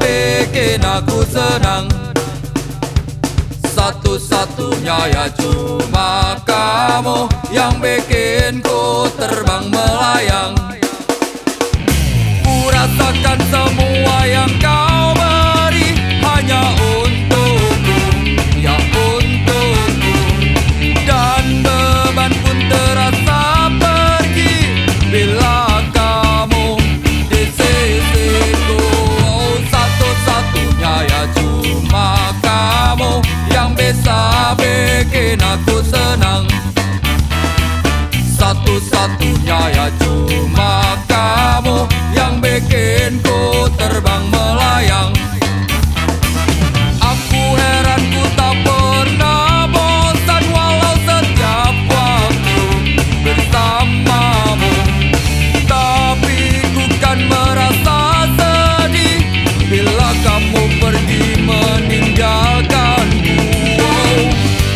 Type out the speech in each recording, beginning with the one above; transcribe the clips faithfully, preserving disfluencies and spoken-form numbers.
bikin aku senang. Satu-satunya ya cuma kamu yang bikin ku terbang melayang. Ku rasakan semua yang kau beri hanya untukku, ya untukku. Dan beban pun terasa pergi bila kamu di sisiku. Oh, satu-satunya ya cuma kamu yang bisa bikin aku senang. Satu-satunya ya cuma kamu yang bikin ku terbang melayang. Aku heran ku tak pernah bosan walau setiap waktu bersamamu. Tapi ku kan merasa sedih bila kamu pergi meninggalkanku. Oh.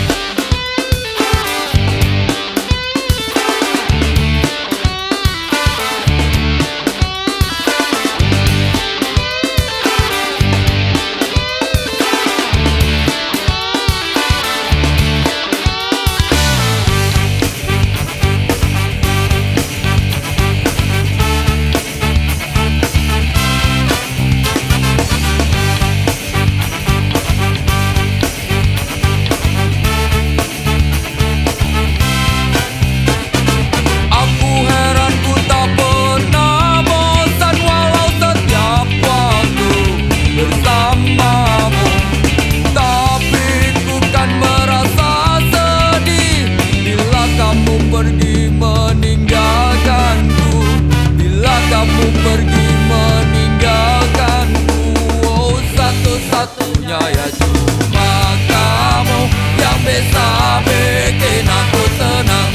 Pergi meninggalkanku. Oh, satu-satunya ya cuma kamu yang bisa bikin aku senang.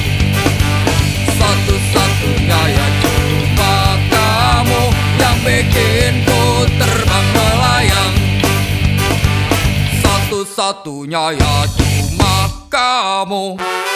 Satu-satunya ya cuma kamu yang bikin ku terbang melayang. Satu-satunya ya cuma kamu.